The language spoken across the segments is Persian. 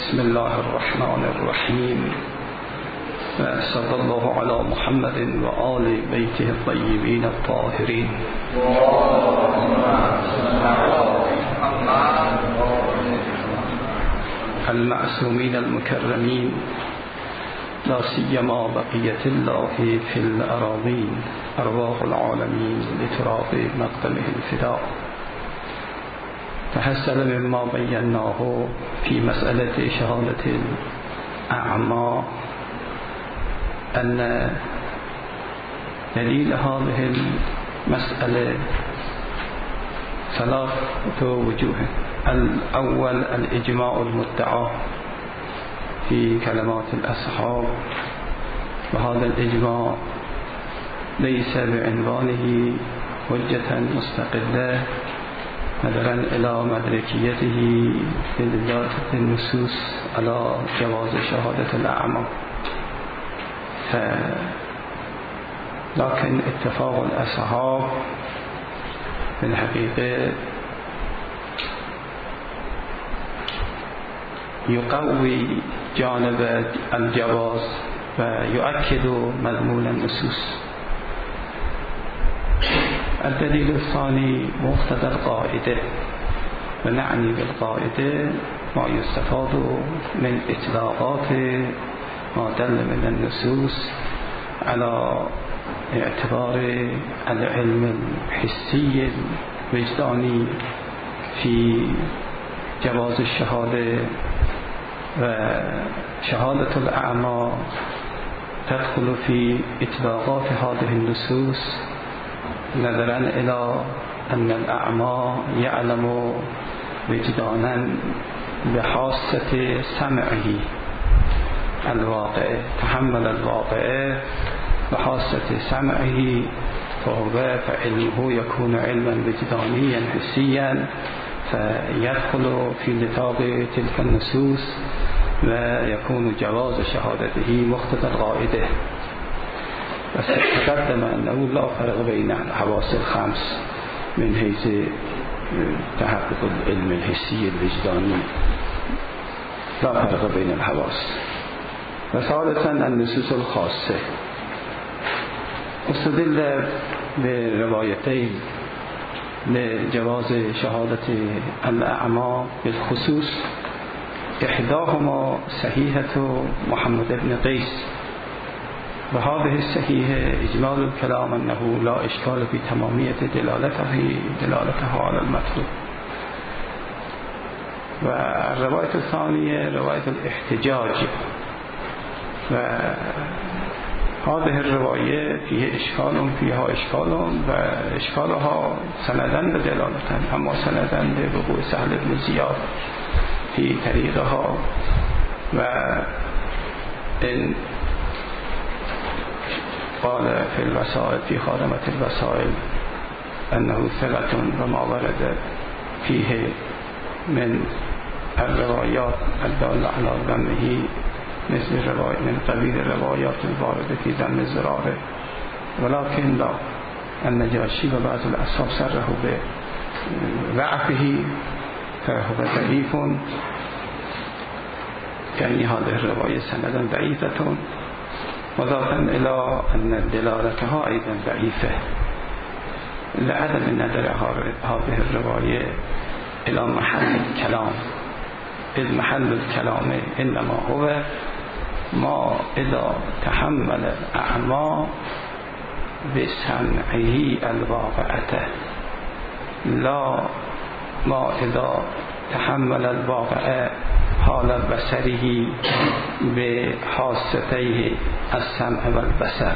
بسم الله الرحمن الرحیم و صلی الله علی محمد و آل بیته الطیبین الطاهرین المعصومین المکرمین لا سیما بقیة الله فی الأراضین ارواح العالمین لتراب مقدمه الفداء. تحصل مما بیناه في مسألة شهادة الأعمى أن دليل هذه المسألة ثلاثة وجوه. الأول الإجماع المدعى في كلمات الأصحاب، وهذا الإجماع ليس بعنوانه حجة مستقلة نظرا إلى مدركيته بدلالة النصوص على جواز شهادة الأعمى، لكن اتفاق الأصحاب في الحقيقة يقوي جانب الجواز ويؤكد مضمون النصوص. الدليل الثاني مقتضى القاعدة، ونعني بالقاعدة ما يستفاد من إطلاقات ما دل من النصوص على اعتبار العلم الحسي الوجداني في جواز الشهادة، وشهادة الأعمى تدخل في إطلاقات هذه النصوص نظرا إلى أن الأعمى يعلم وجدانا بحاسة سمعه الواقع، تحمل الواقع بحاسة سمعه، فعلمه يكون علما وجدانيا حسيا، فيدخل في نطاق تلك النصوص ويكون جواز شهادته مقتضى القاعدة. بس تقدم أنه لا فرق بين الحواس الخمس من حيث تحقق العلم الحسي الوجداني، لا فرق بين الحواس. وثالثا النصوص الخاصة، استدل بروايتين لجواز شهادة الأعمى بالخصوص، إحداهما صحيحة محمد بن قيس، وهذه الصحيحة إجمال الكلام أنه لا إشكال في تمامية دلالته على المطلوب. والرواية الثانية رواية الاحتجاج، وهذه الرواية فيها إشكال وإشكالها سندا بدلالة، أما سندا بوقوع سهل بن زياد في طريقها، وإن قال في الوسائل في خاتمة الوسائل أنه ثقة، وما ورد فيه من الروايات الدالة على ذمه مثل من قبيل الروايات الواردة في ذم الزرارة، ولكن لا، النجاشي وبعض الأصحاب سره بضعفه فهو ضعيف، يعني هذه الرواية سندا ضعيفة، وضافا إلى أن دلالتها أيضا ضعيفة لعدم النظر هذه الرواية إلى محل الكلام، إذ محل الكلام إنما هو ما إذا تحمل الأعمى بسمعه الواقعة، لا ما إذا تحمل الواقع حال بصره بحاستيه السمع والبصر.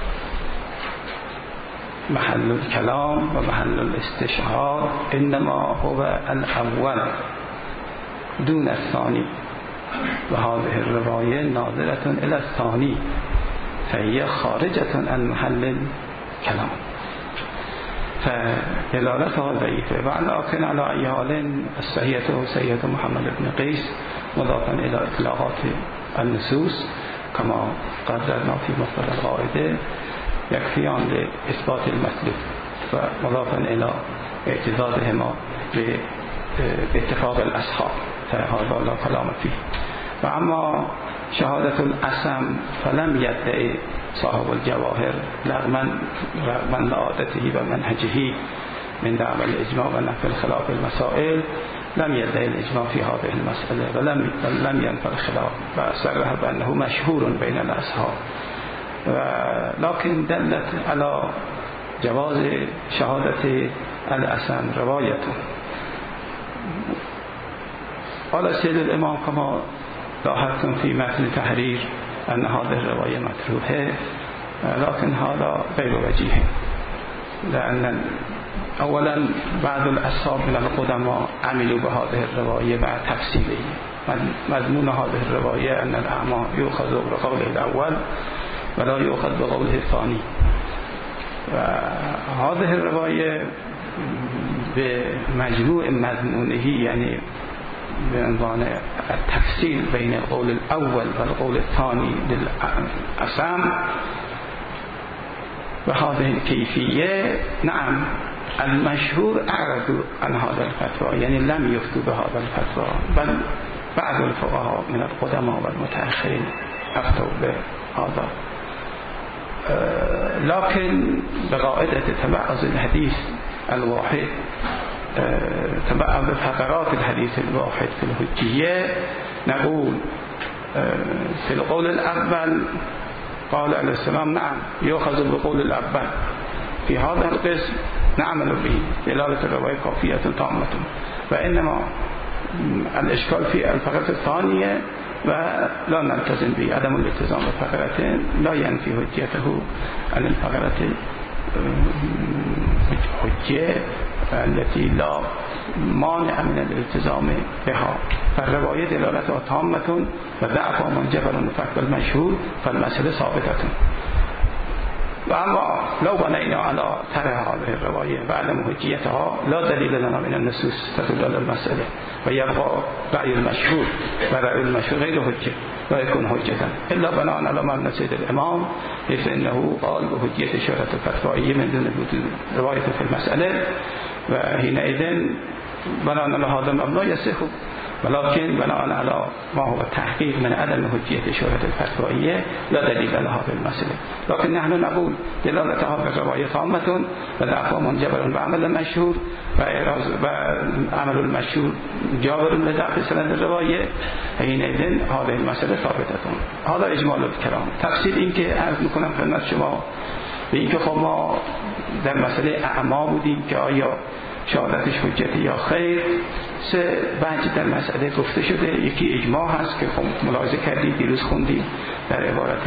محل الكلام ومحل الاستشهاد إنما هو الأول دون الثاني، وهذه الرواية ناظرة إلى الثاني، فهي خارجة عن محل الكلام، فدلالتها ضعيفة. ولكن على أي حال الصحيحة سيدة محمد بن قيس، مضافا إلى إطلاقات النصوص كما قدرنا في مصدر القاعدة، يكفيان لإثبات المطلوب، ومضافا إلى اعتزازهما باتفاق الأصحاب، فهذا لا كلام فيه. و اما شهادت الاسم فلم یدعی صاحب الجواهر رغم لعادته و منهجه من دعوى الاجماع و نفی الخلاف المسائل لم يدعي الاجماع في هذه المسألة ولم ينفى الخلاف وأصرح بأنه مشهور بين الأصحاب لكن دلت على جواز شهادة الأسم روايته. قال سيد الإمام كما لاحظتم في متن التحرير أن هذه الرواية متروكة، لكن هذا غير وجيه، لأن اولا بعض الاصحاب من القدماء عملوا بهذه الرواية مع تفصيله. مضمون هذه الرواية أن الأعمى يؤخذ بقوله الأول ولا يؤخذ بقوله الثاني. وهذه الرواية بمجموع مضمونه يعني بعنوان التفصيل بين القول الأول والقول الثاني للأسم بهذه الكيفية، نعم المشهور أعرضوا عن هذا الفتوى، يعني لم يفتوا بهذا الفتوى، بل بعض الفقهاء من القدماء والمتأخرين أفتوا بهذا. لكن بقاعدة تبعض الحديث الواحد تبعض فقرات الحديث الواحد في الحجية نقول في القول الأول قال عليه السلام نعم يؤخذ بقول الأول في هذا القسم نعمل به دلالة الرواية كافية تامة، وإنما الإشكال في الفقرة الثانية ولا نلتزم به. عدم الالتزام بالفقرتين لا ينفي حجيته عن الفقرة حجية التي لا مانع من الالتزام بها، فالرواية دلالتها تامة وضعفها منجبر فقط المشهور فالمسألة ثابتة. وأما لو بنينا على طرح هذه الرواية وعدم حجيتها لا دليل لنا من النصوص تدل على المسألة، ويبقى رأي المشهور ورأي المشهور غير حجة لا يكون حجة إلا بناء على مبنى سيد الإمام، حيث أنه قال بحجية شهرة الفتوائية من دون وجود رواية في المسألة، وحينئذ بناء على هذا المبنى يصح، ولكن بناء على ما هو التحقيق من عدم حجية شهرة الفتوائية لا دليل على هذه المسألة. لكن نحن نقول دلالة هذه الرواية تامة وضعفها منجبر بعمل المشهور وعمل المشهور جابر لضعف سند الرواية، حينئذ هذه المسألة ثابتة. هذا إجمال الكلام. تفصيل این که عرض میکنم خدمت شما به این که خب ما در مسئله اعما بودیم که آیا شهادتش حجتی یا خیر. سه وجه در مسئله گفته شده. یکی اجماع هست که خب ملاحظه کردید دیروز خوندیم در عبارت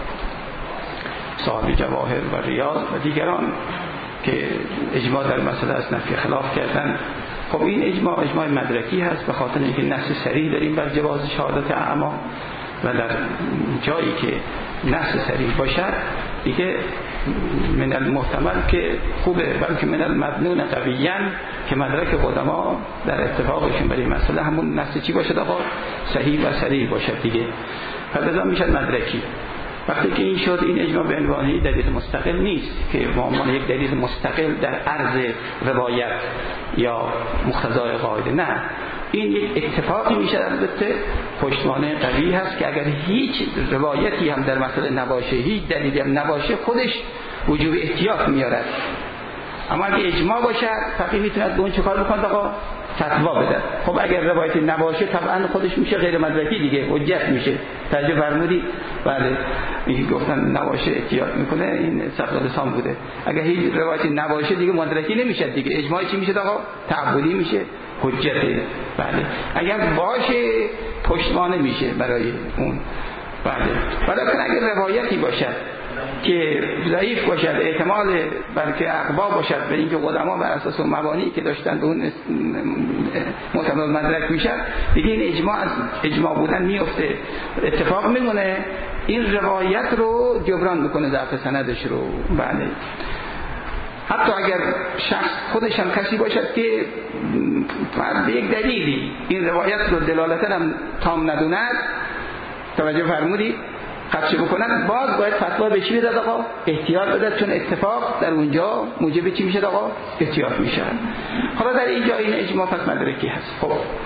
صاحب جواهر و ریاض و دیگران که اجماع در مسئله از نفی خلاف کردن. خب این اجماع مدرکی هست به خاطر اینکه نص صریح داریم بر جواز شهادت اعما، و در جایی که نص صریح باشد دیگه من المحتمل که خوبه، بلکه من المظنون قویاً که مدرک قدما در اتفاقشون برای مسئله همون نص چی باشد آقا؟ صحیح و صریح باشد دیگه، فلذا میشد مدرکی. وقتی که این شد این اجماع به عنوان دلیل مستقل نیست که به عنوان یک دلیل مستقل در عرض روایت یا مقتضای قاعده، نه، این یک اتفاقی میشه. البته پشتوانه قوی هست که اگر هیچ روایتی هم در مسئله نباشه، هیچ دلیلی هم نباشه، خودش وجوب احتیاط میارد. اما اگه اجماع باشه فقیه میتونه به اون چه کار بکنه آقا؟ فتوا بده. خب اگر روایتی نباشه طبعا خودش میشه غیر مدرکی دیگه، حجت میشه. توجه فرمودید؟ بله، این گفتن نباشه احتیاط میکنه، این سبق لسان بوده. اگر هیچ روایتی نباشه دیگه مدرکی نمیشه دیگه، اجماع چی میشه آقا؟ تعبدی میشه، حجته. بله، اگر باشه پشتوانه میشه برای اون. بله، ولی اگر روایتی باشد که ضعیف باشد، احتمال بلکه اقوا باشد به اینکه قدما بر اساس مبانی که داشتن به اون معتمد مدرک میشد، دیگه این اجماع بودن میفته، اتفاق میمونه، این روایت رو جبران میکنه ضعف سندش رو. بله، حتی اگر شخص خودش هم کسی باشد که به یک دلیلی این روایت رو دلالتا هم تام ندوند، توجه فرمودید، خدشه بکنن، باز باید فتوا به چی بدد آقا؟ احتیاط بدد، چون اتفاق در اونجا موجب چی میشه آقا؟ احتیاط میشه. حالا در اینجا این اجماع پس مدرکی هست. خب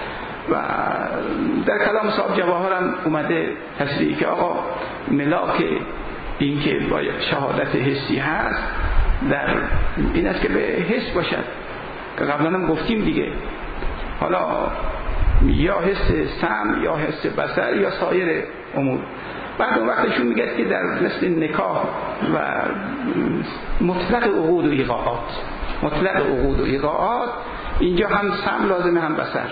و در کلام صاحب جواهر هم اومده تصریح که آقا ملاک این که باید شهادت حسی هست در این است که به حس باشد که قبلا هم گفتیم دیگه، حالا یا حس سمع یا حس بصر یا سایر امور. بعد اون وقتشون میگه که در مثل نکاح و مطلق عقود و ایقاعات اینجا هم سمع لازمه هم بصر.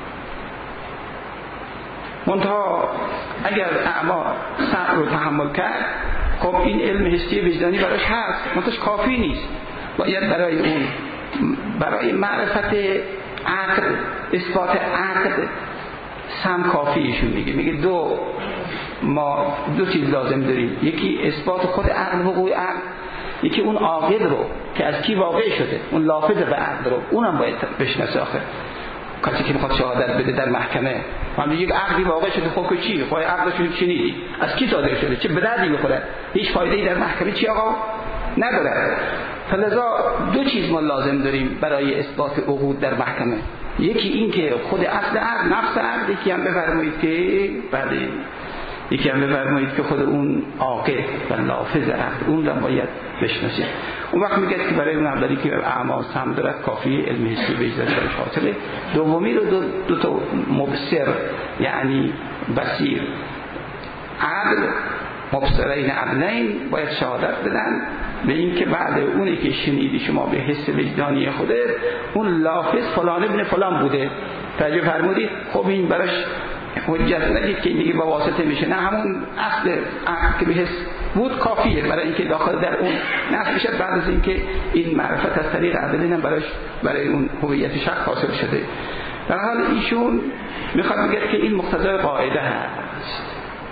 منتها اگر اعما سمع رو تحمل کرد، خب این علم حسی وجدانی براش هست، منتها کافی نیست، باید برای معرفت عقل، اثبات عقل سمع کافی. ایشون میگه ما دو چیز لازم داریم، یکی اثبات خود عقل، وقوع عقل، یکی اون عاقل رو که از کی واقع شده، اون لافظ به عقل رو اونم باید بشناسه. آخه کسی که میخواد شهادت بده در محکمه، من یک عقلی واقع شده، خب چی؟ خب عقلش چی؟ از کی صادر شده؟ چه به دردی میخوره؟ هیچ فایده‌ای در محکمه چی آقا نداره. فلذا دو چیز ما لازم داریم برای اثبات عقود در محکمه، یکی این که خود اصل عقل، نفس عقل، یکی هم بفرمایید که خود اون عاقل و لافظ عقل اون رو باید بشناسید. اون وقت میگه که برای اون اولی که اعمال سمع دارد کافی علم حسی وجدانی براش حاصله. دومی رو دو تا مبصر یعنی بصیر عقل، مبصرین عقلین باید شهادت بدن به این که بعد اونی که شنیدی شما به حس وجدانی خودت اون لافظ فلان ابن فلان بوده، توجه فرمودید. خب این براش حجت نگید که دیگه با واسطه میشه، نه همون اصل عقل که به حس بود کافیه برای اینکه داخل در اون نفس بشه، بعد از اینکه این معرفت از طریق عقل براش برای اون هویت شخص حاصل شده. در حال ایشون میخواد بگه که این مقتضای قاعده هست.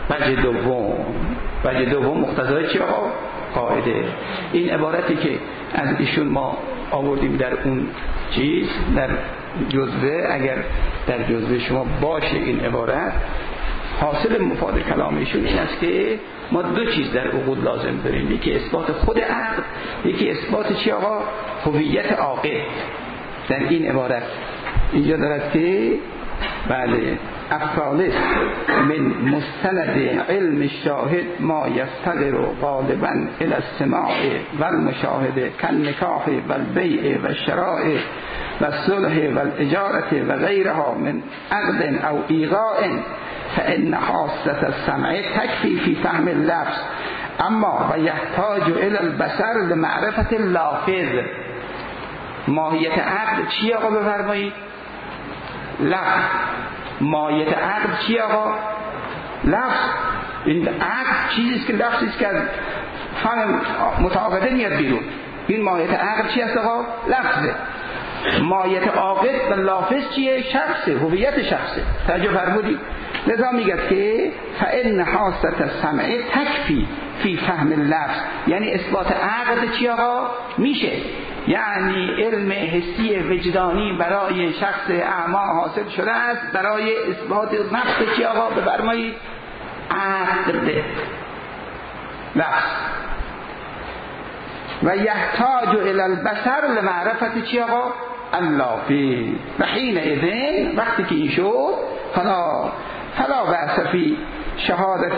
وجه دوم مقتضای چی آقا؟ قاعده. این عبارتی که از ایشون ما آوردیم در اون چیز در جزوه، اگر در جزوه شما باشه این عبارت، حاصل مفاد کلام ایشون این است که ما دو چیز در عقود لازم داریم، یکی اثبات خود عقل، یکی اثبات چی آقا؟ هویت عاقل. در این عبارت اینجا دارد که بله الثالث من مستند علم الشاهد ما یفتقر غالبا الى السماع والمشاهده كالنکاح والبیع والشراء والصلح والاجاره وغيرها من عقد او ایغاء فان حاسه السمع تكفي في فهم اللفظ اما ويحتاج الى البصر لمعرفه اللافظ. ماهیت عقد چی آقا بفرمایید؟ لفظ. ماهیت عقد چی آقا؟ لفظ. این عقد چیزیست که لفظیست که از فهم متعاقده میاد بیرون. این ماهیت عقد چی است آقا؟ لفظه. ماهیت عاقد و لافظ چیه؟ شخصه، هویت شخصه. توجه فرمودید؟ لذا میگه که فإن حاسة السمع تکفی فی فهم اللفظ، یعنی اثبات عقد چی آقا؟ میشه، یعنی علم حسی وجدانی برای شخص اعما حاصل شده است برای اثبات نفس چی آقا؟ بفرمایید عقد لفظ. و یحتاج الی البصر لمعرفت چی آقا؟ اللافظ. و حین اذن وقتی که این شد فلا بأس فی شهادت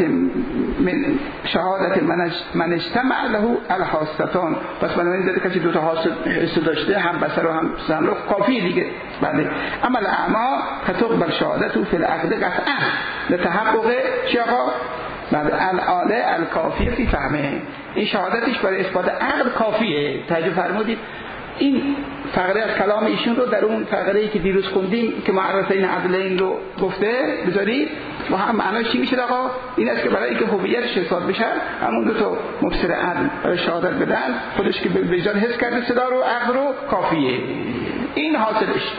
من اجتمع له الحاستان. پس بنابراین داره کسی دوتا حاسه داشته، هم بصر و هم سمع، کافی دیگه. بله اما الاعما فتقبل شهادته فی العقد قطعا لتحقق چی آقا؟ بعد الآله الکافیه فی فهمه. این شهادتش برای اثبات عقل کافیه. توجه فرمودید؟ این فقره از کلام ایشون رو در اون فقره‌ای که دیروز خوندیم که معرفین عدلین رو گفته بذارید و هم معناش چی میشه آقا؟ این است که برای اینکه هویتش حساب بشه همون دو تا مبصر عدل برای شهادت بدن، خودش که به وجدان حس کرده صدا رو عقل رو کافیه. این حاصلش.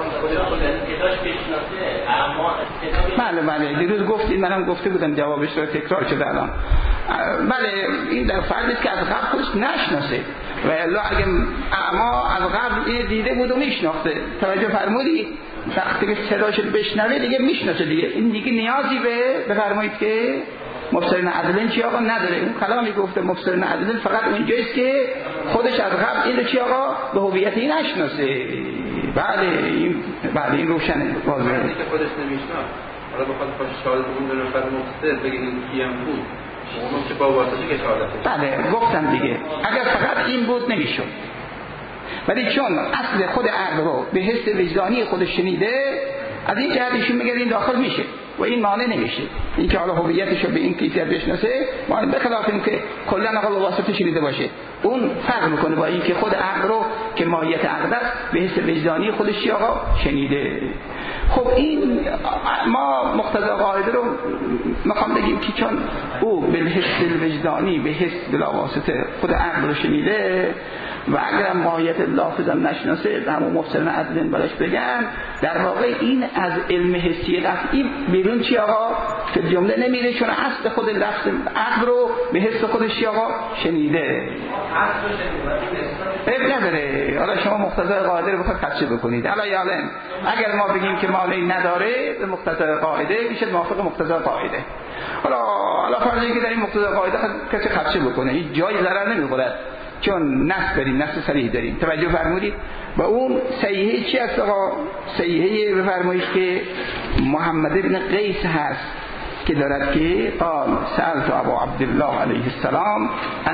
بله دیروز گفتید، منم گفته بودم جوابش رو تکرار شده الان. بله این در فردی که از قبل خودش نشناسه و الا اگه اعما از قبل این دیده بود و میشناخته. توجه فرمودید؟ وقتی که صداش بشنوه دیگه میشناسه دیگه. این دیگه نیازی به بفرمایید که مبصرین عدلین چی آقا نداره. اون کلامی گفته مبصرین عدلین فقط اونجاییست که خودش از قبل این چی آقا به هویتی نشناسه. بله این روشنه واضحه. که خودش نمیشناخت حالا بخواد پاش شهادت اون دو نفر مفسد بگه این کیم بود اونم که با واسطه که شهادتش. بله گفتم دیگه اگر فقط این بود نمیشد، ولی چون اصل خود عقل رو به حس وجدانی خودش شنیده از این جهت ایشون میگه این داخل میشه و این مانع نمیشه. این که حالا هویتش رو به این کیفیت بشناسه مانع به خلاف این که کلا آقا به واسطه شنیده باشه، اون فرق میکنه با این که خود عقل رو که ماهیت عقل است به حس وجدانی خودش آقا شنیده. خب این ما مقتضی قاعده رو میخوام بگیم که چون او به حس وجدانی به حس بلا واسطه خود عقل رو شنیده و اگر ماهیت لافظم نشناسه همون مفسران عدلن براش بگن، در واقع این از علم حسی قطعی بیرون چی آقا که جمله نمیره، چون اصل خود لفظ عقل رو به حس خودش آقا شنیده. عیب نداره. حالا شما مقتضای قاعده رو بخواید خدشه بکنید علایالم اگر ما بگیم که مانعی نداره به مقتضای قاعده میشه موافق مقتضای قاعده. حالا فرضی که در این مقتضای قاعده کسی خدشه بکنه هیچ جای ضرر نمیخوره، چون نص داریم، نص صریح داریم. توجه فرمودید؟ و اون صحیحه چی است آقا؟ صحیحه بفرمایید که محمد ابن قیس هست که دارد که قال سألت ابا عبدالله علیه السلام عن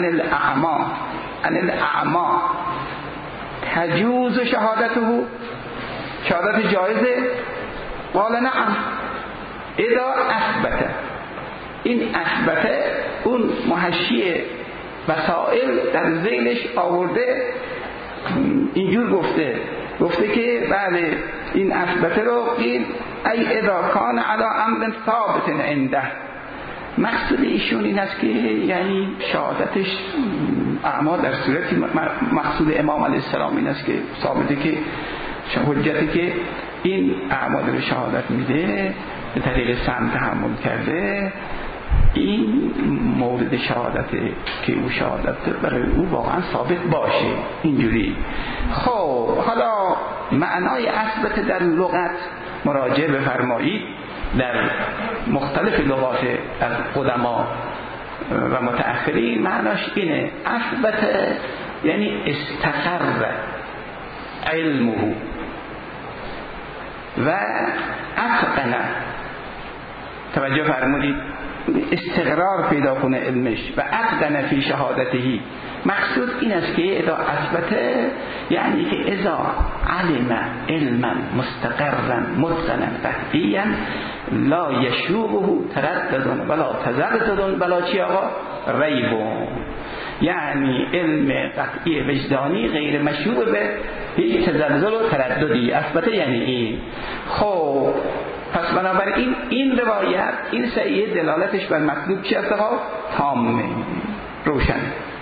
الاعما تجوز شهادته، شهادت جایزه؟ قال نعم اذا اثبت. این اثبت اون محشیه وسائل در ذیلش آورده اینجور گفته که بله این اثبته رو قیل ای اذا کان علی امر ثابت عنده. مقصود ایشون این است که یعنی شهادتش اعما در صورتی مقصود امام علیه السلام این است که ثابته که حجتی که این اعما رو شهادت میده به طریق سمع تحمل کرده، این مورد شهادته که او شهادت برای او واقعا ثابت باشه اینجوری. خب حالا معنای اثبت در لغت مراجعه بفرمایید در مختلف لغات از قدما و متأخرین معناش اینه اثبت یعنی استقر علمه و اتقن. توجه فرمودید؟ استقرار پیدا کنه علمش و اتقن فی شهادتهی. مقصود این است که اذا اثبت یعنی که اذا علم علما مستقرا متقنا قطعیا لا یشوبه تردد ولا تزلزل ولا چی آقا ریب، یعنی علم قطعی وجدانی غیر مشوب به هیچ تزلزل و ترددی. اثبت یعنی این. خب پس بنابراین این روایت این صحیح دلالتش بر مطلوب چی است آقا؟ تامه، روشن.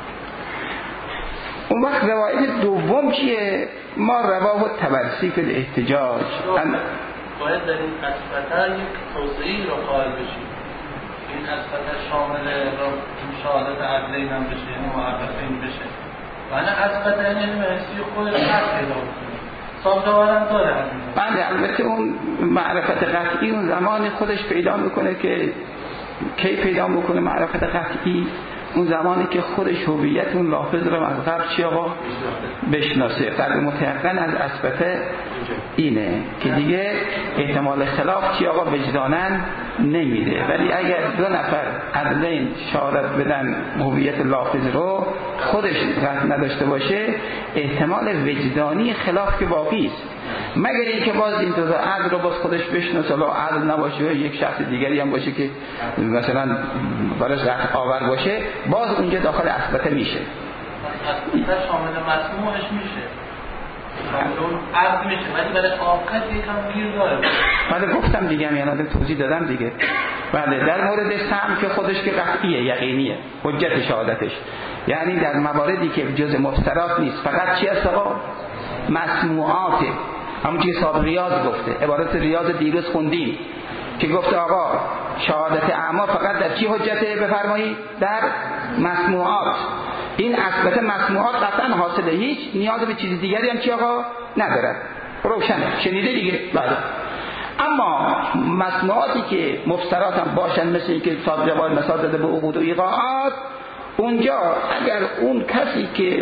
اون وقت روایت دوم چیه؟ ما رواه الطبرسی فی الاحتجاج. باید در این اثبت یک توضیحی رو قائل بشیم. این اثبت شامل این شهادت عدلین هم بشه، این معرفین بشه، و نه اثبت علم حسی خود رو حق پیدا کنیم. سازدارم داره. بله البته اون معرفت قطعی اون زمان خودش پیدا میکنه که کی پیدا میکنه معرفت قطعی؟ اون زمانی که خودش هویت اون لافظ رو از قبل چی آقا بشناسه. قلب متيقن از اثبت اینه که دیگه احتمال خلاف چی آقا وجدانن نمیده. ولی اگر دو نفر عدلین شهادت بدن هویت لافظ رو خودش قطع نداشته باشه، احتمال وجدانی خلاف که باقی است، مگر اینکه باز این دو عدل رو باز خودش بشناسه، لا عدل نباشه و یک شخص دیگری هم باشه که مثلا براش قطع آور باشه، باز اونجا داخل اثبته میشه. اثبته شامل مسموعش میشه، اون عرض میشه، ولی برای آقت یکم گیر داره. بله گفتم دیگه، یعنی توضیح دادم دیگه. بله در مورد سمع که خودش که قطعیه، یقینیه، حجت شهادتش، یعنی در مواردی که جز مفترات نیست، فقط چی است آقا؟ مسموعاته. همون که صاحب ریاض گفته، عبارت ریاض دیروز خوندیم که گفته آقا شهادت اعما فقط در چی حجته؟ بفرمایید در مسموعات. این اثبات مسموعات قطعا حاصله، هیچ نیاز به چیز دیگری هم چی آقا ندارد. روشنه، شنیده دیگه. بله. اما مسموعاتی که مفترات هم باشن، مثل اینکه صاحب جواد مثال داده به عقود و ایقاعات، اونجا اگر اون کسی که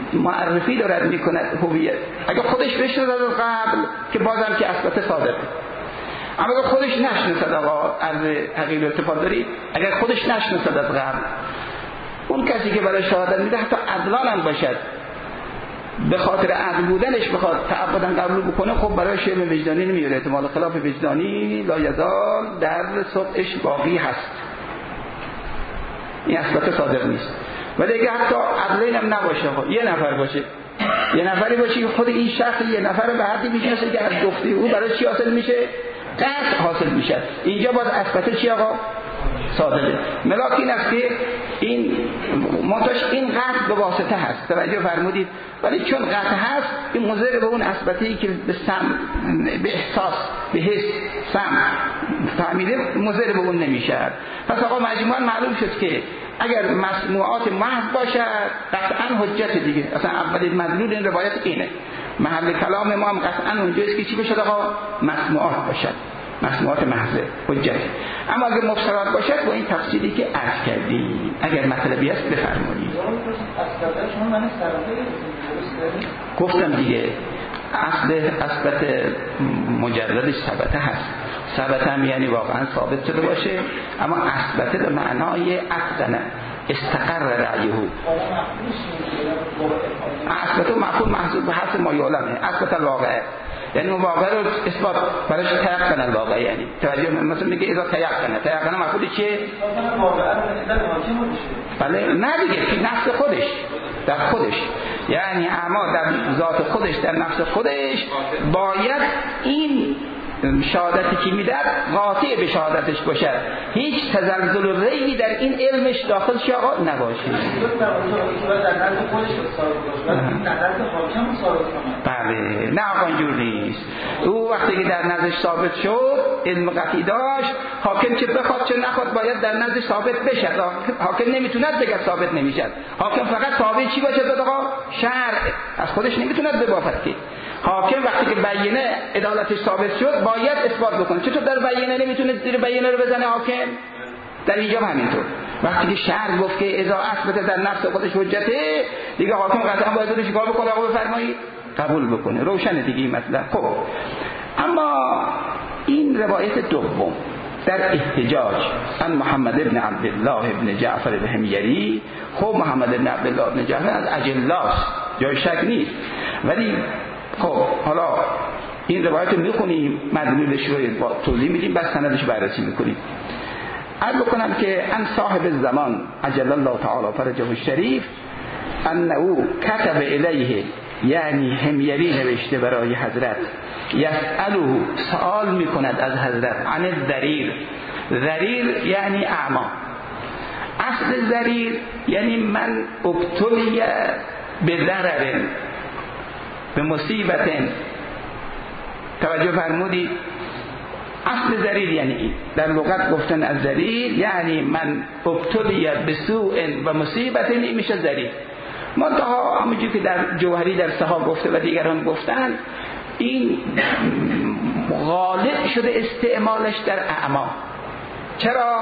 معرفی دارد میکند هویت. اگر خودش بشناسد از قبل که بازم که اثبات صادقه، اما اگر خودش نشناسد، آقا عرض حقیقی اتفاق دارید، اگر خودش نشناسد از قبل، اون کسی که برای شهادت میده حتی عدلان هم باشد، به خاطر عدل بودنش بخواد تعبداً قبول بکنه، خب برای شرم وجدانی نمیاره، احتمال خلاف وجدانی لا یزال در صدقش باقی هست. این اثبات صادق نیست. ولی اگه حتی عدلین هم نباشه، یه نفر باشه، یه نفری باشه که خود این شخص یه نفر به حدی میشناسه که از گفته او برای چی حاصل میشه؟ قطع حاصل میشه. اینجا باز اثبات چی آقا؟ صادقه. ملاک این است که این منتاش این قطع به واسطه هست، توجه فرمودید، ولی چون قطع هست این مضر به اون اثباتی که به سمع، به احساس، به حس، سمع فهمیده، مضر به اون نمیشه. پس آقا مجموعاً معلوم شد که اگر مسموعات محض باشد قطعاً حجت دیگه. اصلا اولین مدلول این روایت اینه، محل کلام ما هم قطعاً اونجاست که چی باشد آقا؟ مسموعات باشد، مسموعات محض حجت. اما اگر مفسرات باشد با این تفصیلی که عرض کردیم، اگر مطلبی است بفرمایید. گفتم دیگه اثبات مجردش ثبته هست. ثبت هم یعنی واقعا ثابت شده باشه، اما اثبت به معنای اتقنه، استقر رأیه. اثبت و مفعول محذوف به حسب ما یعلمه. اثبت الواقع یعنی اون واقع رو اثبات براش تیقن الواقع، یعنی توجه مثلا میگه اذا تیقن مفعول چیه؟ بله نه دیگه، فی نفس خودش، در خودش، یعنی اما در ذات خودش، در نفس خودش باید این شهادتی که میداد قاطع به شهادتش باشد، هیچ تزلزل و ریبی در این علمش داخل شه آقا نباشه. بله نه آقا اینجور نیست. او وقتی که در نزدش ثابت شد، علم قطعی داشت، حاکم چه بخواد چه نخواد باید در نزدش ثابت بشد. حاکم نمیتوند بگه ثابت نمیشد، حاکم فقط ثابت چی باشد آقا؟ شرع. از خودش نمیتوند ببافد که حاکم وقتی که بیینه عدالتش ثابت شد باید اثبات بکنه. چطور در بیینه نمیتونه زیر بیینه رو بزنه حاکم؟ در اینجا همینطور. وقتی که شرع گفت که اذا اثبت در نفس خودش حجته، دیگه حاکم قطعا باید رو چیکار بکنه آقا؟ بفرمایید قبول بکنه. روشن دیگه این مطلب. خب اما این روایت دوم در احتجاج عن محمد ابن عبدالله ابن جعفر الحمیری. خب محمد ابن عبدالله ابن جعفر از اجلاست، جای شک نیست، ولی خب حالا این روایت رو میخونیم، مدلولش رو با توضیح میدیم، بعد سندش بررسی میکنیم. عرض بکنم که ان صاحب الزمان عجل الله تعالی فرجه الشریف انه کتب الیه، یعنی حمیری نوشته برای حضرت، یسأله سوال میکند از حضرت عن الضریر. ضریر یعنی اعما. اصل ضریر یعنی من ابتلی به ضرر، به مصیبت. توجه فرمودید؟ اصل ضریر یعنی این. در لغت گفتن از ضریر یعنی من ابتلی به سوء و مصیبت، این میشه ضریر. منتها همونجور که در جوهری در سها گفته و دیگران گفتن، این غالب شده استعمالش در اعما. چرا؟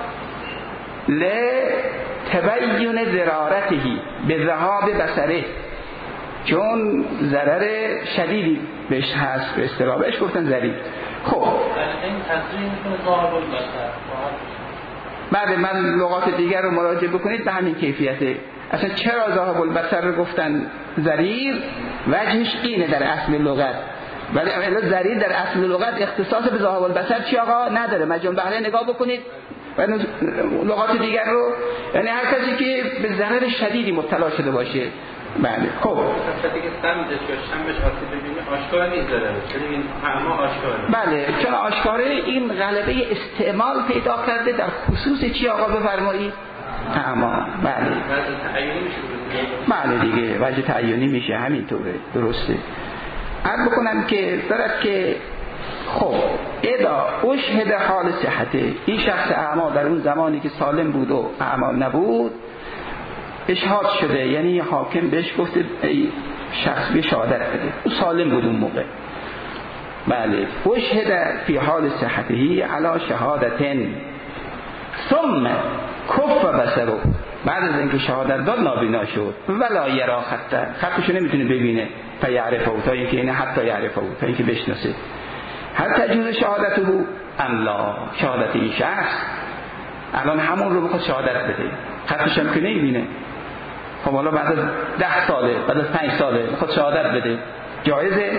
لتبین ضرارتهی به ذهاب بصره، چون ضرر شدیدی بهش هست، به اصطلاح بهش گفتن ضریر. خب این تصریح میکنه ذهاب البصر. بعد من لغات دیگر رو مراجعه بکنید به همین کیفیته. اصلا چرا ذهاب البصر رو گفتن ضریر؟ وجهش اینه در اصل لغت، ولی ضریر در اصل لغت اختصاص به ذهاب البصر چی آقا نداره. مجموع بحث نگاه بکنید و لغات دیگر رو، یعنی هر کسی که به ضرر شدیدی مبتلا شده باشه. بله خب وقتی که سمجش یا شمش آسیب ببینه آشکار نیست داره، چون این اعما آشکاره. بله چون آشکاره، این غلبه استعمال پیدا کرده در خصوص چی آقا بفرمایید؟ اعما. بله وجه تعیینی میشه. بله دیگه وجه تعیینی میشه، همینطوره، درسته. عرض بکنم که دارد که خب ادا اشهد حال صحته، این شخص اعما در اون زمانی که سالم بود و اعما نبود اشهاد شده، یعنی حاکم بهش گفته ای شخص به شهادت بده، او سالم بود اون موقع. بله اشهد فی حال صحته علی شهادتن ثم کف بصره. بعد از اینکه شهادت داد نابینا شد ولا یرا خطشو نمیتونه ببینه تا یعرفه تا اینکه اینه حتی یعرفه تا اینکه بشناسه هل تجوز شهادته ام لا شهادت این شخص الان همون رو بخواد شهادت بده خطش هم که نمیبینه خب حالا بعد از 10 ساله بعد از 5 ساله بخواد شهادت بده جایزه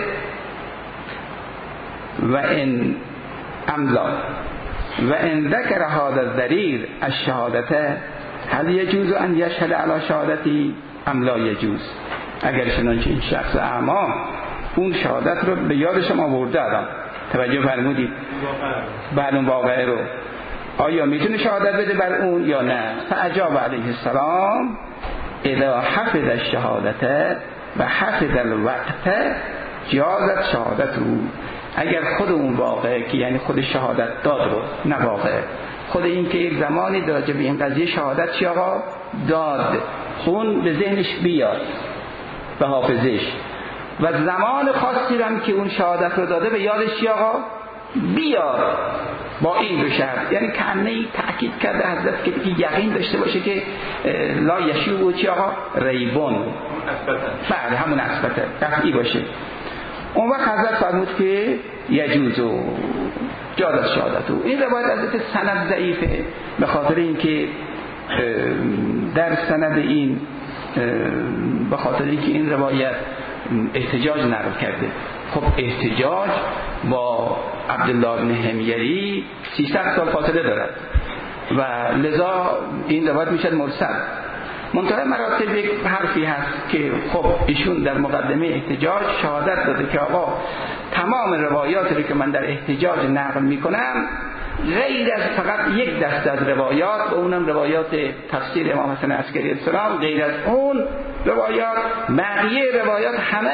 و ان ام لا و ان ذکر هذا الضریر الشهادته هل یجوز ان یشهد علی شهادتی ام لا یجوز اگر چنانچه این شخص اعما اون شهادت رو به یادش آورده الان توجه فرمودید بعد اون واقعه رو آیا میتونه شهادت بده بر اون یا نه فاجاب علیه السلام اذا حفظ الشهادته و حفظ الوقت جازت شهادته اگر خود اون واقعه که یعنی خود شهادت داد رو نه واقعه خود این که یک زمانی راجع به این قضیه شهادت چی آقا داد اون به ذهنش بیاد به حافظش و زمان خاصی هم که اون شهادت رو داده به یادش چی آقا بیاد با این دو شرط یعنی کانه تأکید کرده حضرت که یقین داشته باشه که لا یشوع چی آقا ریبون بله همون اثبته قطعی باشه اون وقت حضرت فرمود که یجوزو جاز شهادتو این روایت حضرت سند ضعیفه به خاطر اینکه در سند این به خاطر اینکه این روایت احتجاج نقل کرده خب احتجاج با عبدالله بن حمیری 300 سال فاصله دارد و لذا این روایت میشد مرسل منتهی مراتب یک حرفی هست که خب ایشون در مقدمه احتجاج شهادت داده که آقا تمام روایاتی رو که من در احتجاج نقل میکنم غیر از فقط یک دسته از روایات و اونم روایات تفسیر امام حسن عسکری السلام غیر از اون روایات بقیه روایات همه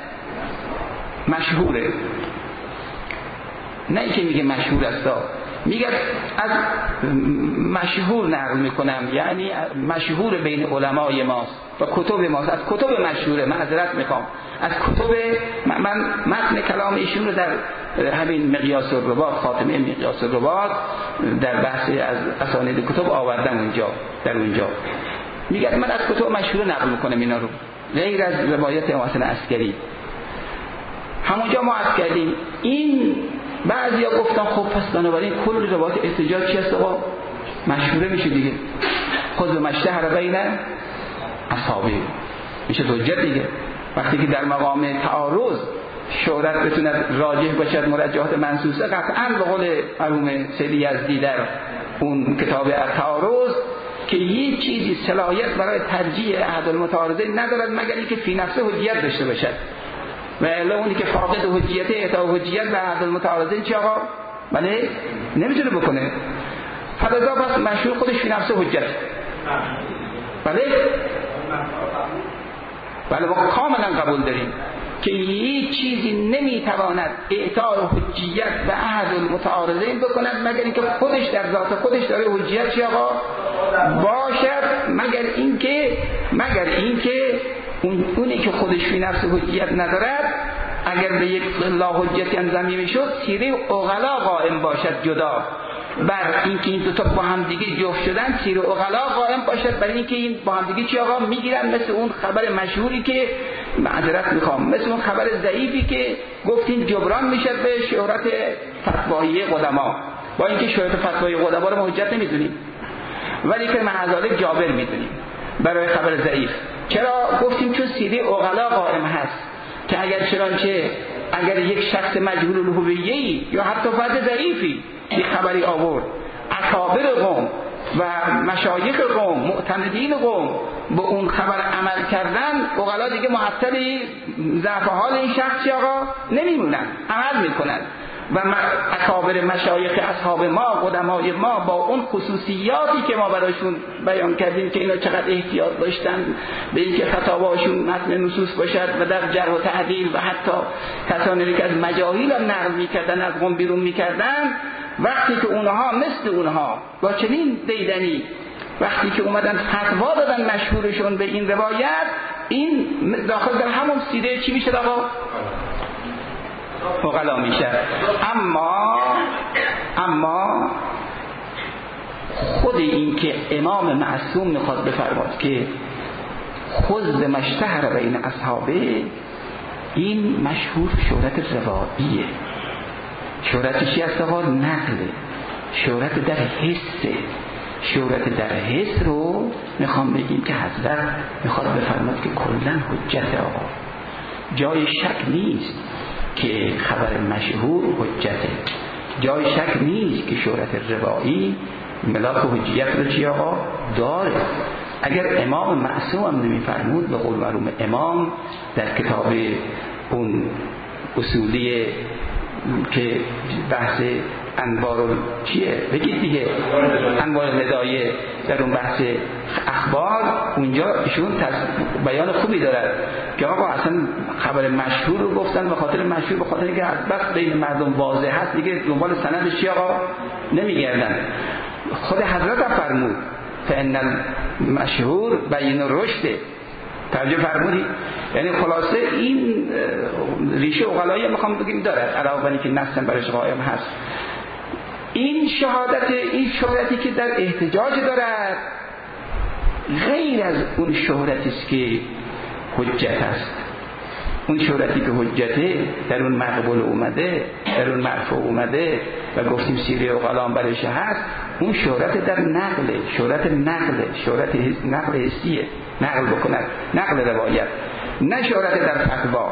مشهوره نه اینکه میگه مشهور است میگه از مشهور نقل میکنم یعنی مشهور بین علمای ماست و کتب ماست از کتب مشهوره معذرت میخوام از کتب من متن کلام ایشون رو در همین مقیاس الرباط خاتمه مقیاس الرباط در بحث از اسانید کتب آوردم اونجا در اونجا میگه من از کتب مشهور نقل میکنم اینا رو غیر از روایت امام حسن عسکری همونجا ما عرض کردیم این بعضیا گفتن خب پس بنابراین کل روایت احتجاج چی هست آقا مشهوره میشه دیگه خود مشتهر بین اصحابه میشه حجت دیگه وقتی که در مقام تعارض شهرت بتوند راجح باشد مرجحات منصوصه قطعا به قول مرحوم سید یزدی در اون کتاب تعارض که هیچ چیزی صلاحیت برای ترجیح احد المتعارضین ندارد مگر اینکه فی نفسه حجیت داشته باشد و الا اونی که فاقد حجیت اعطا حجیت به احد المتعارضین چی آقا بله نمیتونه بکنه فلذا پس مشهور خودش فی نفسه حجت بله ما کاملا قبول داریم که هیچ چیزی نمیتواند اعطا حجیت به احد المتعارضین بکند مگر اینکه خودش در ذات خودش داره حجیت چی آقا باشد مگر اینکه اونی که خودش فی نفس حجیت ندارد اگر به یک لا حجتی هم ضمیمه شد سیره عقلا قائم باشد جدا بر اینکه این دو تا با هم دیگه جفت شدن سیره عقلا قائم باشد برای اینکه این با هم دیگه چی آقا میگیرن مثل اون خبر مشهوری که معذرت میخوام مثل اون خبر ضعیفی که گفتین جبران میشد به شهرت فتوایی قدما با اینکه شهرت فتوایی قدما رو ما حجت نمیدونیم ولی که معذالک جابر میدونیم برای خبر ضعیف چرا گفتیم چون سیره عقلا قائم هست که اگر یک شخص مجهول الهویه‌ای یا حتی فرد ضعیفی یک خبری آورد اکابر قوم و مشایخ قوم معتمدین قوم به اون خبر عمل کردن عقلا دیگه معطل ضعف حال این شخص آقا نمیمونن عمل میکنن و اکابر مشایخ اصحاب ما قدمای ما با اون خصوصیاتی که ما براشون بیان کردیم که اینا چقدر احتیاط داشتن به اینکه خطاباشون متن نصوص باشد و در جرح و تعدیل و حتی کسانی که از مجاهیل هم نقل میکردن از قوم بیرون میکردن وقتی که اونها مثل اونها با چنین دیدنی وقتی که اومدن فتوا دادن مشهورشون به این روایت این داخل در همون سیره چی میشه آقا فقلا میشه اما خود خود این که امام معصوم میخواد بفرماد که خذ مشتهر بین اصحابه، این مشهور شهرت رواییه. شهرت چی است آقا؟ نقله. شهرت در حسه. شهرت در حس رو میخوام بگیم که حضرت میخواد بفرماد که کلن حجت آقا. جای شک نیست که خبر مشهور حجته، جای شک نیست که شهرت روایی ملاک حجیت رو چی آقا داره. اگر امام معصوم هم نمیفرمود، به قول معلوم امام در کتاب اون اصولی که بحث انوار چیه بگید دیگه، انوار هدایه، در اون بحث اخبار اونجا ایشون بیان خوبی دارد که آقا اصلا خبر مشهور رو گفتن به خاطر مشهور، به خاطر اینکه بس بین مردم واضح هست دیگه دنبال سندش چی آقا نمیگردن. خود حضرت فرمود فإن المشهور بین الرشد، توجه فرمودی؟ یعنی خلاصه این ریشه عقلایی میخوام بگیم دارد، علاوه بر اینکه نص برش قائم هست. این شهادت، این شهرتی که در احتجاج دارد غیر از اون شهرتی است که حجت است. اون شهرتی که حجته در اون مقبول اومده، در اون مرفوع اومده و گفتیم سیره عقلام برش هست، اون شهرت در نقله، شهرت نقله، شهرت نقل حسیه، نقل بکند، نقل روایت، نه شهرت در فتوا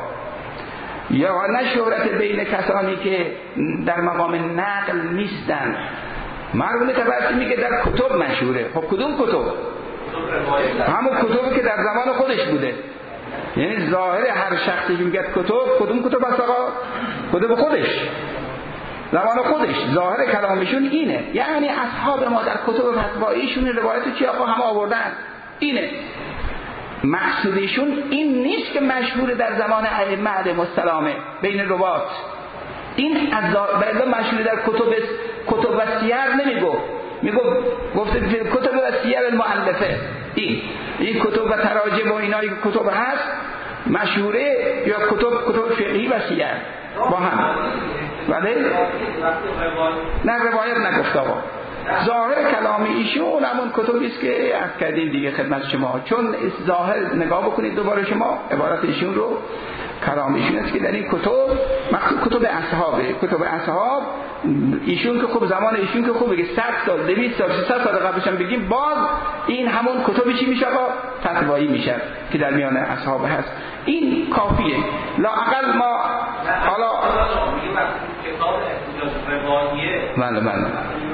یا نه شهرت بین کسانی که در مقام نقل نیستن. مرحوم تبرسی میگه در کتب مشهوره. خب کدوم کتب؟ همون کتبی که در زمان خودش بوده. یعنی ظاهر هر شخصی که میگه کتب، کدوم کتب است آقا؟ کتب خودش، زمان خودش، ظاهر کلامشون اینه. یعنی اصحاب ما در کتب فتواییشون روایت چی آقا هم آوردن اینه. مقصودشون این نیست که مشهور در زمان ائمه علیهم السلام بین روات. این از مشهور در کتب و سیر نمیگفت، گفته کتب و سیر المؤلفه، این کتب و تراجم و اینایی که کتب هست مشهوره، یا کتب فقهی و سیر با هم. بله نه روایت نگفت آقا. ظاهر کلام ایشون همون کتبی است که عرض کردیم دیگه خدمت شما. چون ظاهر نگاه بکنید دوباره شما عبارت ایشون رو، کلام ایشون است که در این کتب، کتب اصحابه، کتب اصحاب ایشون که خب زمان ایشون که خوب بگه 100 سال 200 سال 300 سال قبلش هم بگیم، باز این همون کتبی چی میشه آقا؟ فتوایی میشه که در میان اصحاب هست. این کافیه. لااقل ما حالا کتاب احتجاج رواییه بله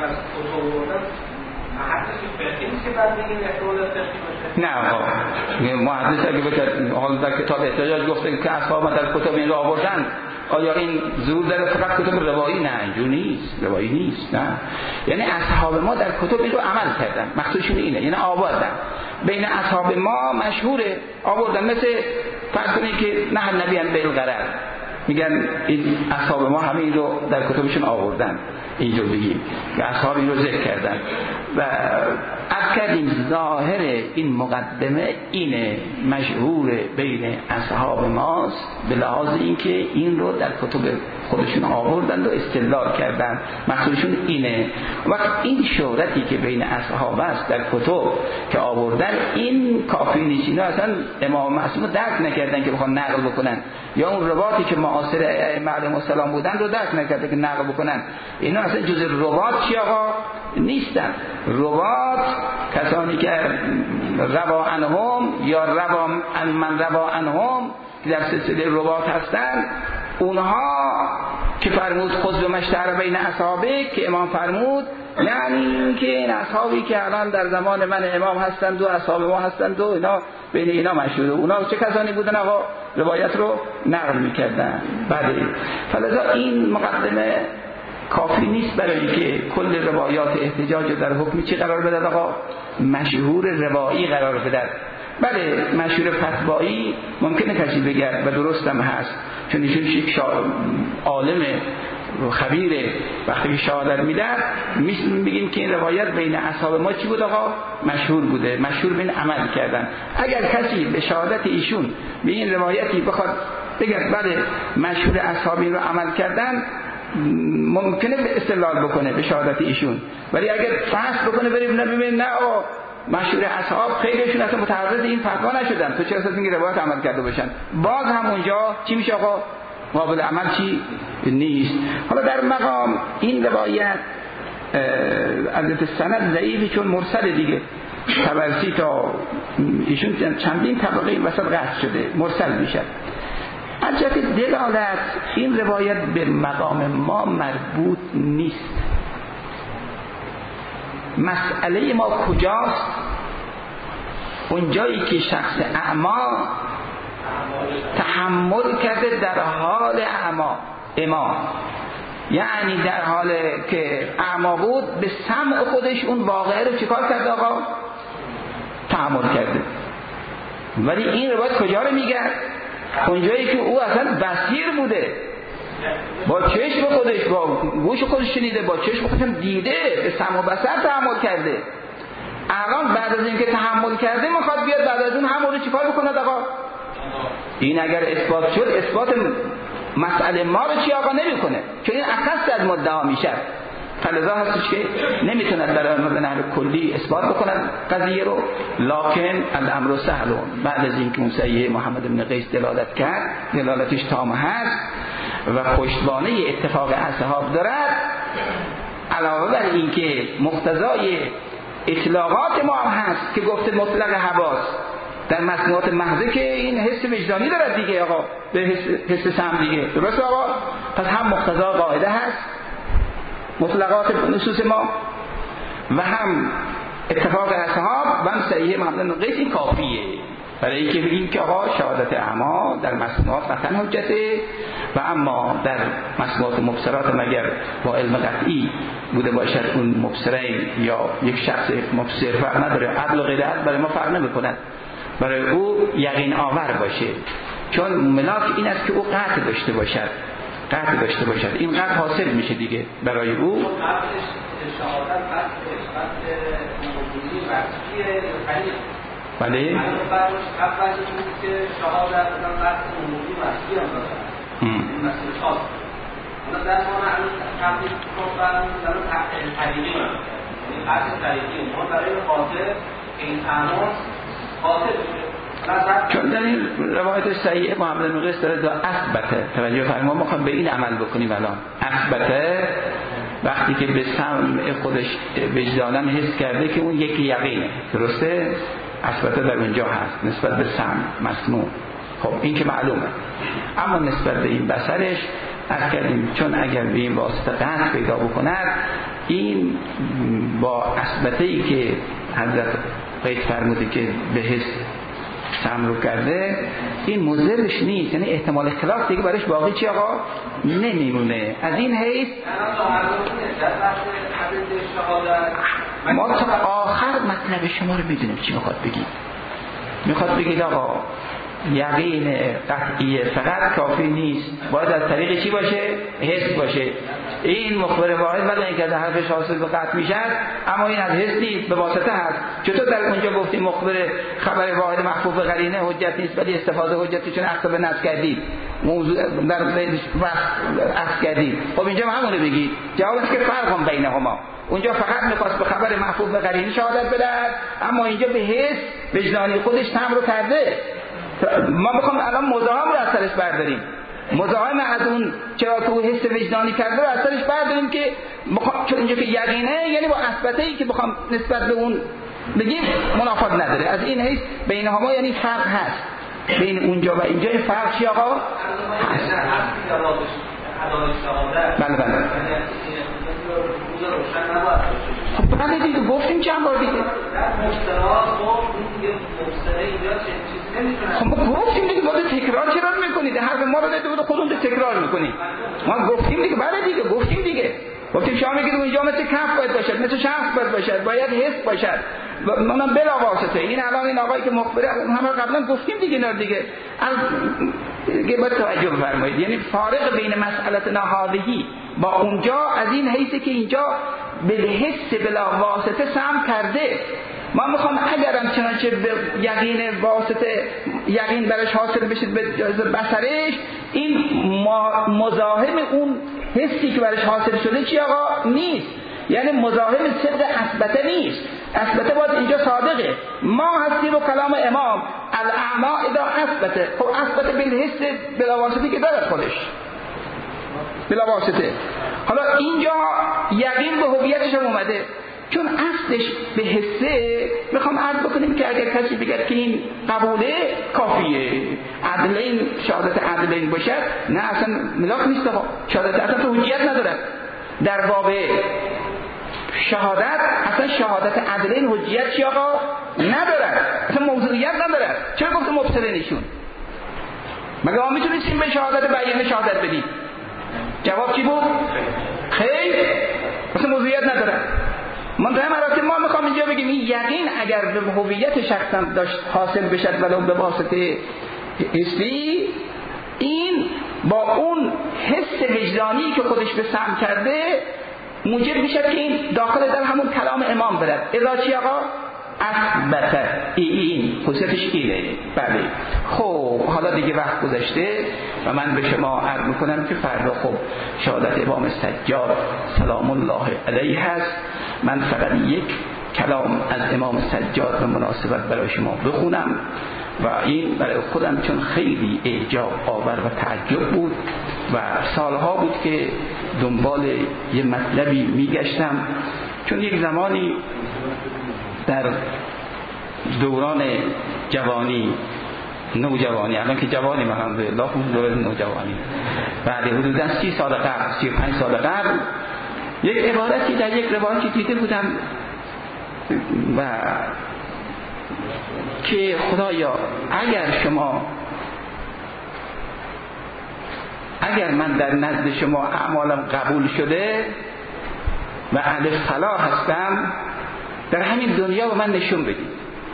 نه آقا محدث اگه بگه حالا در کتاب احتجاج گفته که اصحاب ما در کتاب این را آوردن، آیا این زور داره فقط کتب روایی؟ نه اینجور نیست، روایی نیست. نه یعنی اصحاب ما در کتب این رو عمل کردن، مقصودشون اینه، یعنی آوردن. بین اصحاب ما مشهوره آوردن، مثل فرض کنید که نه نبی ان بالغرض، میگن این اصحاب ما همه این رو در کتبشون آوردن، اینجور بگیم که اصحاب این رو ذکر کردن. و عرض کردیم ظاهر این مقدمه اینه، مشهور بین اصحاب ماست به لحاظ اینکه این رو در کتب خودشون آوردن و استدلال کردن، مقصودشون اینه. وقت این شهرتی که بین اصحاب است در کتب که آوردن این کافی نیست. اینا اصلا امام معصوم رو درک نکردن که بخوان نقل بکنن، یا اون رواتی که معاصر ائمه علیهم السلام بودن رو درک نکردن که نقل بکنن. اینا اصلا جز روات چی آقا نیستن. روات کسانی که روا عنهم یا روا من روا عنهم که در سلسله روات هستن، اونها که فرمود خود به مشتهر بین اصحابه که امام فرمود، یعنی اینکه این اصحابی که الان در زمان من امام هستند و اصحاب ما هستند و اینا بین اینا مشهوره. اونا چه کسانی بودن آقا؟ روایت رو نقل میکردن. بله فلذا این مقدمه کافی نیست برای اینکه کل روایات احتجاج در حکم چی قرار بدهد آقا؟ مشهور روایی قرار بدهد. بله مشهور فتوایی ممکنه کسی بگه و درست هم هست، چون ایشون یک عالم خبیره، وقتی که شهادت میده میگیم که این روایت بین اصحاب ما چی بود آقا؟ مشهور بوده، مشهور بین عمل کردن. اگر کسی به شهادت ایشون به این روایتی بخواد بگه بله مشهور اصحاب این رو عمل کردن، ممکنه استدلال بکنه به شهادت ایشون، ولی اگر فحص بکنه بریم ببین نه مشهور اصحاب خیلیشون اصلا متعرض این فتوا نشدن، تو چرا اساس این روایت عمل کرده باشن؟ باز هم اونجا چی میشه آقا؟ قابل عمل چی نیست. حالا در مقام این روایت البته سند ضعیفی چون مرسل دیگه، تبرسی تا ایشون چندین طبقه این وسط قطع شده، مرسل میشه. از جهت دلالت این روایت به مقام ما مربوط نیست. مسئله ما کجاست؟ اونجایی که شخص اعما تحمل کرده در حال اما، یعنی در حال که اعما بود به سمع خودش اون واقعه رو چیکار کرده آقا؟ تحمل کرده. ولی این روایت کجا رو میگه؟ اونجایی که او اصلا بصیر بوده، با چشم خودش، با گوش خودش شنیده، با چشم خودش دیده، به سمع و بصر تحمل کرده. الان بعد از اینکه تحمل کرده میخواد بیاد بعد از اون همون رو چیکار بکنه آقا؟ این اگر اثبات شد، اثبات مسئله ما رو چی آقا نمیکنه، چون این اخص از مدعا میشه. فلذا هستش که نمیتونن در مورد نحو کلی اثبات بکنن قضیه رو، لکن الامر سهل. بعد از اینکه اون صحیح محمد بن قیس دلالت کرد، دلالتش تام هست و پشتوانه اتفاق اصحاب دارد، علاوه بر اینکه مقتضای اطلاقات ما هم هست که گفته مطلق حواس در مسموعات محضه که این حس وجدانی دارد دیگه آقا، به حس سمع دیگه، درست آقا؟ پس هم مقتضا قاعده هست مطلقات نصوص ما و هم اتفاق اصحاب و هم صحیح محمد بن قیس. این کافیه برای اینکه بگیم که آقا شهادت اعما در مسموعات مثلا حجته، و اما در مسموعات مبصرات مگر با علم قطعی بوده باشد اون مبصرین یا یک شخص مبصر فرق نداره، عدل و غیر عدل برای ما فرق نمیکنه، برای او یقین آور باشه، چون ملاک این است که او قطع داشته باشد، این قطع حاصل میشه دیگه برای او. بله چون در این روایت صحیح محمد بن قیس داره اثبته، توجه فرما ما میخوایم به این عمل بکنیم. الان اثبته وقتی که به سمع خودش وجدانن حس کرده که اون یکی یقینه، درسته؟ اثبته در اونجا هست نسبت به سمع مسموع. خب این که معلومه، اما نسبت به این بصرش عرض کردیم چون اگر به این واسطه قطع پیدا بکند، این با اثبته‌ای که حضرت قید فرموده که به حس سمع رو کرده، این مضرش نیست، یعنی احتمال اختلاف دیگه برایش باقی چی آقا نمیمونه. از این حیث ما تا آخر مطلب شما رو بدونیم چی میخواد بگید. میخواد بگید آقا یقین قطعی فقط کافی نیست، باید از طریق چی باشه؟ حس باشه. این مخبر واحد ولی اینکه از حرفش حاصل به قطع میشد، اما این از حس نیست، به واسطه هست. چطور در اونجا گفتیم مخبر خبر واحد محفوظ به قرینه حجت نیست ولی استفاده حجتی، چون عقد به نص کردید، موضوع در عقد کردید. خب اینجا همون رو بگید. جواب است که فرق بینهما، اونجا فقط میخواست به خبر محفوظ به قرینه شهادت بده، اما اینجا به حس وجدانی خودش تمام رو کرده. ما میخوام الان مزاحم رو از سرش برداریم، مزاحم از اون چرا تو حس وجدانی کرده رو از سرش برداریم که چون اینجا که یقینه، یعنی با اثباته‌ای که بخوام نسبت به اون بگیم منافات نداره. از این حیث بینهما یعنی فرق هست بین اونجا و اینجا. این فرق چی آقا؟ هست. بله خب بله دیگه گفتیم چند بار دیگه. خب ما گفتیم دیگه، باید تکرار چرا میکنید؟ حرف ما رو داده بود خودمون تکرار میکنیم. ما گفتیم دیگه، بله دیگه گفتیم دیگه. گفتیم شما میگید اونجا مثل کف باید باشد، مثل شخص باید باشد، باید حس باشد، منم بلا واسطه. این الان این آقایی که مخبره همه قبلا گفتیم دیگه، نه دیگه باید توجه بفرمایید. یعنی فارق بین مسئله نهادهی با اونجا از این حیثه که اینجا به حس بلا واسطه سم کرده. ما میخوام اگرم چنانچه به یقین واسطه یقین برش حاصل بشه به بصرش، این مزاحم اون حسی که برش حاصل شده چی آقا؟ نیست. یعنی مزاحم صدق اثبته نیست. اثبته باید اینجا صادقه. ما هستیم و کلام امام الاعما اذا اثبته. خب اثبته بالحس بلا واسطه که دارد خودش بلا واسطه. حالا اینجا یقین به هویتش هم اومده، چون اصلش به حسه. میخوام عرض بکنیم که اگر کسی بگه که این قبوله کافیه، عدلین شهادت عدلین باشد، نه اصلا ملاک نیست. شهادت اصلا تو حجیت نداره. در باب شهادت اصلا شهادت عدلین حجیت چی آقا؟ نداره، اصلا موضوعیت نداره. چرا گفت مبصرینشون؟ مگه ما میتونستیم به شهادت بیان شهادت بدیم؟ جواب چی بود؟ خیر، اصلا موضوعیت نداره. منتهی مراتب ما میخوام اینجا بگیم این یقین اگر به هویت شخصا داشت حاصل بشد ولو به واسطه حسی، این با اون حس وجدانی که خودش به سهم کرده موجب میشه که این داخل در همون کلام امام برد. اذا چی آقا؟ اثبت. این خصوصیتش اینه. بله. خب حالا دیگه وقت گذشته و من به شما عرض میکنم که فردا خب شهادت امام سجاد سلام الله علیه هست. من فقط یک کلام از امام سجاد به مناسبت برای شما بخونم و این برای خودم چون خیلی اعجاب آور و تعجب بود و سالها بود که دنبال یه مطلبی میگشتم، چون یک زمانی در دوران جوانی نوجوانی، الان که جوانی الحمدلله، دوران نوجوانی بعد حدوداً 30 سال قبل 35 سال قبل یک عبارتی در یک روایتی دیده بودم و که خدایا اگر من در نزد شما اعمالم قبول شده و اهل فلاح هستم، در همین دنیا به من نشون بدید.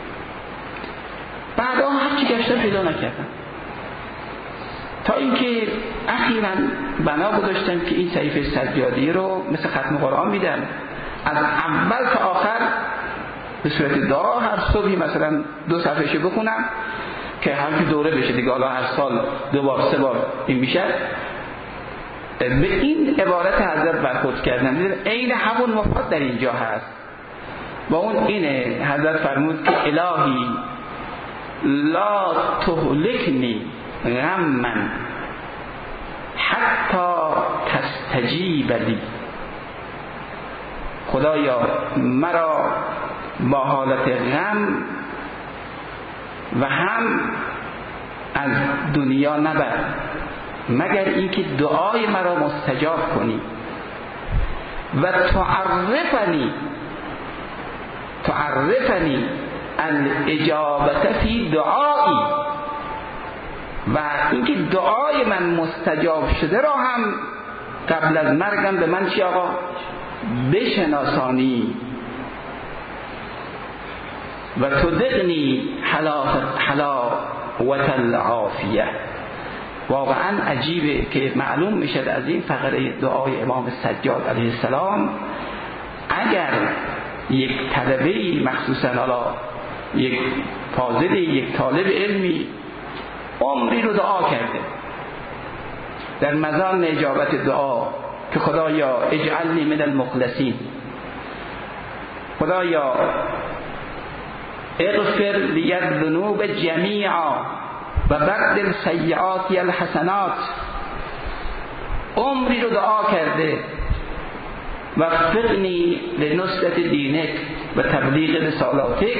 بعدا هرچی گشتم پیدا نکردم، تا اینکه اخیراً بنا گذاشتم که این صحیفه سجادی رو مثل ختم قرآن میدم، از اول تا آخر به صورت دعا هر صبحی مثلا 2 صفحه‌شو بخونم که هر کی دوره بشه دیگه، حالا هر سال 2 بار 3 بار این میشه. به این عبارت حضرت برخورد کردم، عین همون مفاد در اینجا هست. با اون اینه حضرت فرمود که الهی لا تهلکنی غما حتی تستجیب لی. خدایا مرا با حالت غم و هم از دنیا نبر مگر اینکه دعای مرا مستجاب کنی و تعرفنی الاجابت فی دعایی، و اینکه دعای من مستجاب شده را هم قبل از مرگم به من چی آقا؟ بشناسانی و تدقنی حلاوت العافیه. واقعا عجیبه که معلوم میشد از این فقره دعای امام سجاد علیه السلام، اگر یک طلبه‌ای مخصوصا حالا یک فاضلی، یک طالب علمی عمری رو دعا کرده در مزان اجابت دعا که خدایا اجعلنی من المخلصین، خدایا اغفر لی الذنوب جمیعا و بدل سیئاتی الحسنات، عمری رو دعا کرده وفقنی لنصرت دینک و تبلیغ رسالاتک.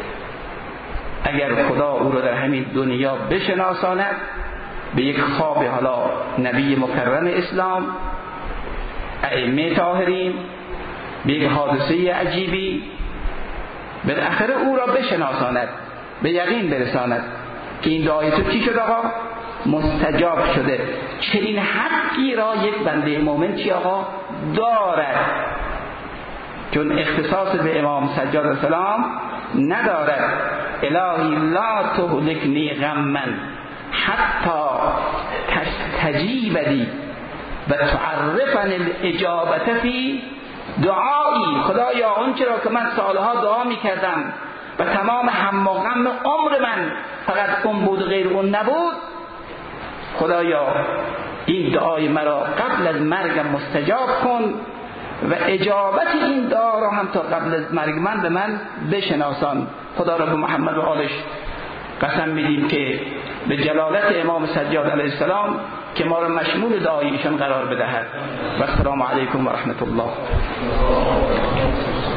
اگر خدا او رو در همین دنیا بشناساند به یک خواب حالا نبی مکرم اسلام، ائمه طاهرین، به یک حادثه عجیبی، بالاخره او را بشناساند، به یقین برساند که این دعای تو چی شد آقا؟ مستجاب شده. چنین حقی را یک بنده مومن چی آقا؟ دارد، چون اختصاص به امام سجاد السلام ندارد. الهی لا تهلکنی غما حتی تستجیب لی و تعرفن الاجابت فی دعایی. خدایا آنچه را که من سالها دعا میکردم و تمام هم و غم عمر من فقط اون بود غیر اون نبود، خدایا این دعای مرا قبل از مرگم مستجاب کن و اجابت این دعا را هم تا قبل از مرگ من به من بشناسان. خدا را به محمد و آلش قسم میدیم که به جلالت امام سجاد علیه السلام که ما را مشمول دعای ایشان قرار بدهد. و السلام علیکم و رحمت الله.